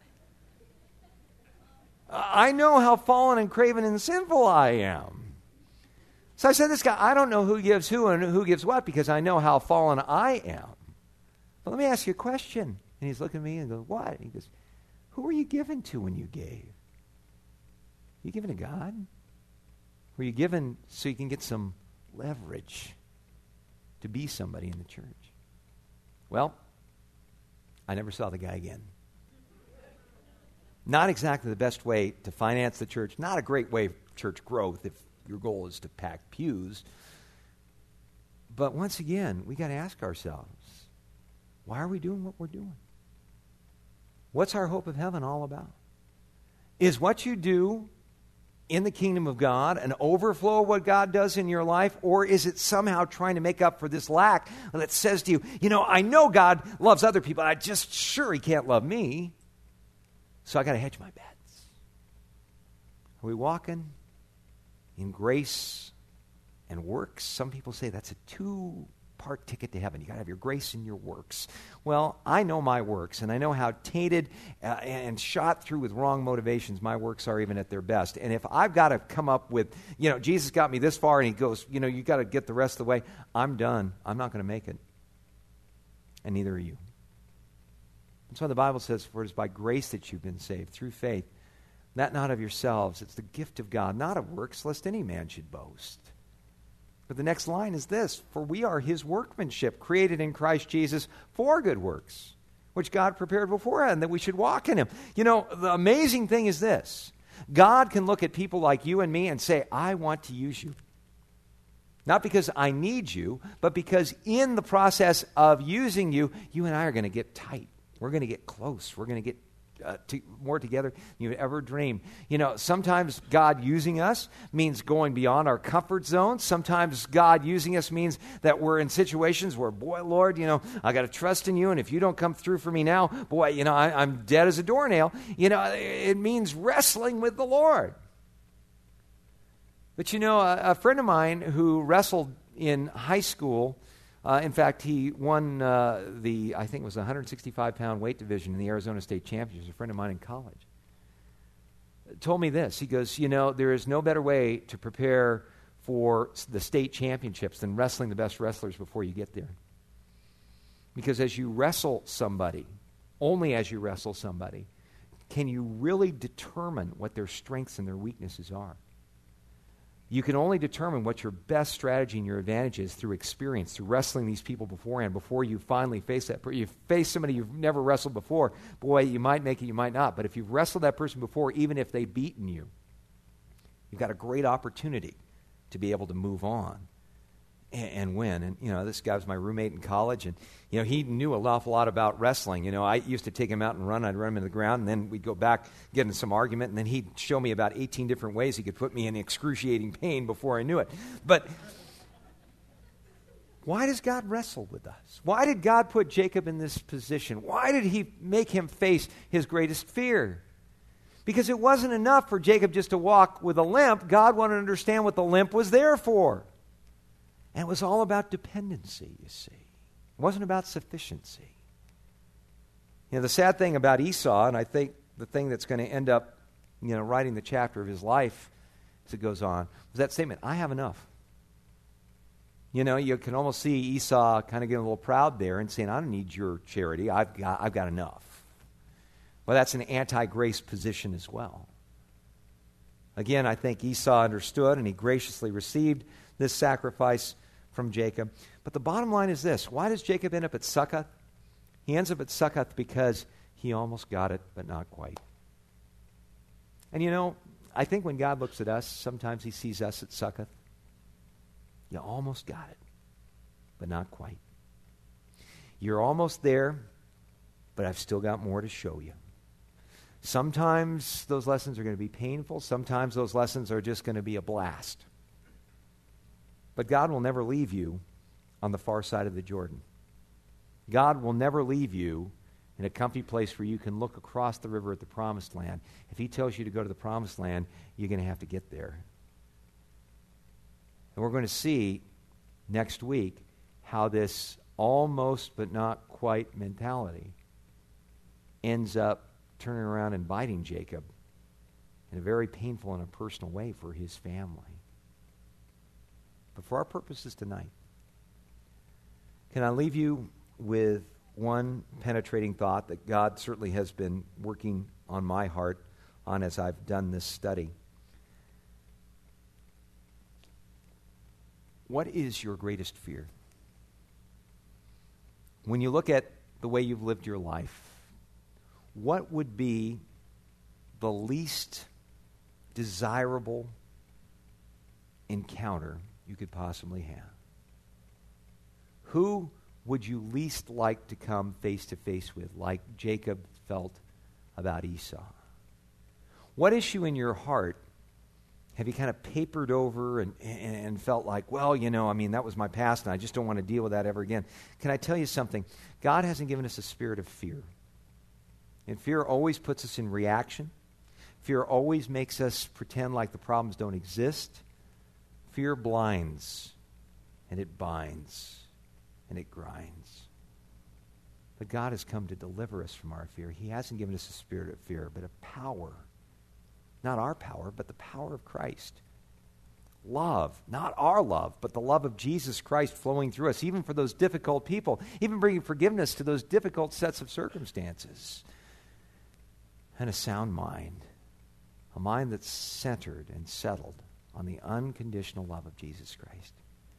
I know how fallen and craven and sinful I am. So I said, this guy, I don't know who gives who and who gives what because I know how fallen I am. But let me ask you a question. And he's looking at me and goes, what? And he goes, who were you giving to when you gave? You giving to God? Were you giving so you can get some leverage to be somebody in the church? Well, I never saw the guy again. Not exactly the best way to finance the church. Not a great way of church growth if your goal is to pack pews. But once again, we got to ask ourselves, why are we doing what we're doing? What's our hope of heaven all about? Is what you do in the kingdom of God an overflow of what God does in your life, or is it somehow trying to make up for this lack that says to you, you know, I know God loves other people, I just sure he can't love me, so I got to hedge my bets. Are we walking in grace and works? Some people say that's a two-part ticket to heaven. You got to have your grace and your works. Well, I know my works, and I know how tainted uh, and shot through with wrong motivations my works are even at their best. And if I've got to come up with, you know, Jesus got me this far, and he goes, you know, you got to get the rest of the way, I'm done. I'm not going to make it. And neither are you. That's why the Bible says, for it is by grace that you've been saved, through faith. That not of yourselves. It's the gift of God, not of works, lest any man should boast. But the next line is this: for we are his workmanship, created in Christ Jesus for good works, which God prepared beforehand that we should walk in him. You know, the amazing thing is this. God can look at people like you and me and say, I want to use you. Not because I need you, but because in the process of using you, you and I are going to get tight. We're going to get close. We're going to get Uh, to, more together than you would ever dream. You know, sometimes God using us means going beyond our comfort zone. Sometimes God using us means that we're in situations where, boy, Lord, you know, I got to trust in you, and if you don't come through for me now, boy, you know, I, I'm dead as a doornail. You know, it means wrestling with the Lord. But you know, a, a friend of mine who wrestled in high school, Uh, in fact, he won uh, the, I think it was the one hundred sixty-five pound weight division in the Arizona State Championships. A friend of mine in college told me this. He goes, you know, there is no better way to prepare for the state championships than wrestling the best wrestlers before you get there. Because as you wrestle somebody, only as you wrestle somebody, can you really determine what their strengths and their weaknesses are. You can only determine what your best strategy and your advantage is through experience, through wrestling these people beforehand, before you finally face that person. You face somebody you've never wrestled before, boy, you might make it, you might not. But if you've wrestled that person before, even if they've beaten you, you've got a great opportunity to be able to move on and, and win. And, you know, this guy was my roommate in college, and, you know, he knew an awful lot about wrestling. You know, I used to take him out and run. I'd run him into the ground, and then we'd go back, get in some argument, and then he'd show me about eighteen different ways he could put me in excruciating pain before I knew it. But why does God wrestle with us? Why did God put Jacob in this position? Why did he make him face his greatest fear? Because it wasn't enough for Jacob just to walk with a limp. God wanted to understand what the limp was there for. And it was all about dependency, you see. It wasn't about sufficiency. You know, the sad thing about Esau, and I think the thing that's going to end up, you know, writing the chapter of his life as it goes on, was that statement, I have enough. You know, you can almost see Esau kind of getting a little proud there and saying, I don't need your charity. I've got, I've got enough. Well, that's an anti-grace position as well. Again, I think Esau understood and he graciously received this sacrifice from Jacob. But the bottom line is this. Why does Jacob end up at Succoth? He ends up at Succoth because he almost got it, but not quite. And you know, I think when God looks at us, sometimes he sees us at Succoth. You almost got it, but not quite. You're almost there, but I've still got more to show you. Sometimes those lessons are going to be painful. Sometimes those lessons are just going to be a blast. But God will never leave you on the far side of the Jordan. God will never leave you in a comfy place where you can look across the river at the promised land. If he tells you to go to the promised land, you're going to have to get there. And we're going to see next week how this almost but not quite mentality ends up turning around and biting Jacob in a very painful and a personal way for his family. But for our purposes tonight, can I leave you with one penetrating thought that God certainly has been working on my heart on as I've done this study? What is your greatest fear? When you look at the way you've lived your life, what would be the least desirable encounter you could possibly have? Who would you least like to come face to face with, like Jacob felt about Esau? What issue in your heart have you kind of papered over and, and, and felt like, well, you know, I mean, that was my past and I just don't want to deal with that ever again? Can I tell you something? God hasn't given us a spirit of fear. And fear always puts us in reaction. Fear always makes us pretend like the problems don't exist. Fear blinds, and it binds, and it grinds. But God has come to deliver us from our fear. He hasn't given us a spirit of fear, but a power. Not our power, but the power of Christ. Love, not our love, but the love of Jesus Christ flowing through us, even for those difficult people, even bringing forgiveness to those difficult sets of circumstances. And a sound mind, a mind that's centered and settled on the unconditional love of Jesus Christ.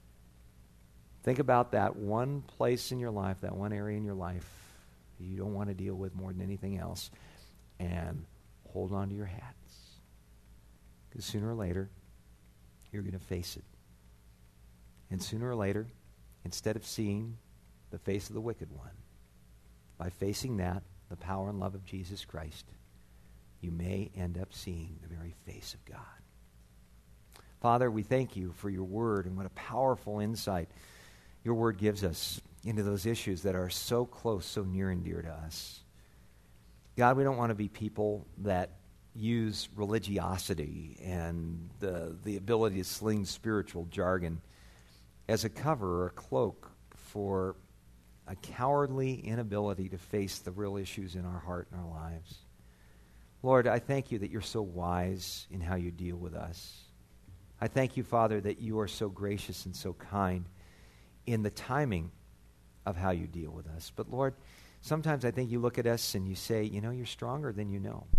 Think about that one place in your life, that one area in your life you don't want to deal with more than anything else, and hold on to your hats. Because sooner or later, you're going to face it. And sooner or later, instead of seeing the face of the wicked one, by facing that, the power and love of Jesus Christ, you may end up seeing the very face of God. Father, we thank you for your word and what a powerful insight your word gives us into those issues that are so close, so near and dear to us. God, we don't want to be people that use religiosity and the, the ability to sling spiritual jargon as a cover or a cloak for a cowardly inability to face the real issues in our heart and our lives. Lord, I thank you that you're so wise in how you deal with us. I thank you, Father, that you are so gracious and so kind in the timing of how you deal with us. But Lord, sometimes I think you look at us and you say, you know, you're stronger than you know.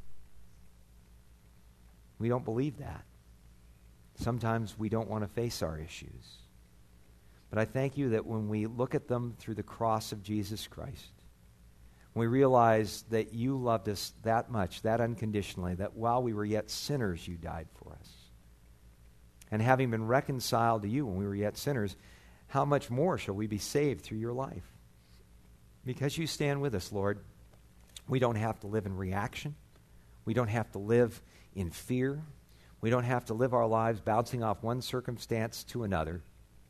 We don't believe that. Sometimes we don't want to face our issues. But I thank you that when we look at them through the cross of Jesus Christ, when we realize that you loved us that much, that unconditionally, that while we were yet sinners, you died for us. And having been reconciled to you when we were yet sinners, how much more shall we be saved through your life? Because you stand with us, Lord, we don't have to live in reaction. We don't have to live in fear. We don't have to live our lives bouncing off one circumstance to another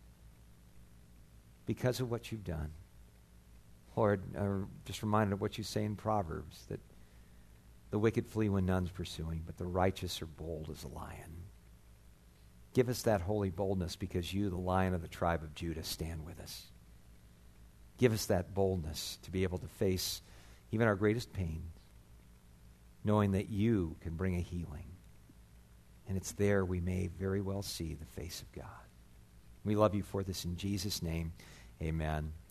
because of what you've done. Lord, I'm just reminded of what you say in Proverbs, that the wicked flee when none's pursuing, but the righteous are bold as a lion. Give us that holy boldness because you, the Lion of the tribe of Judah, stand with us. Give us that boldness to be able to face even our greatest pains, knowing that you can bring a healing. And it's there we may very well see the face of God. We love you for this in Jesus' name. Amen.